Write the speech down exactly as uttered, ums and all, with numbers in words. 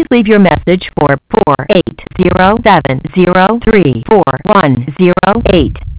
leave your message for four eight zero seven zero three four one zero eight.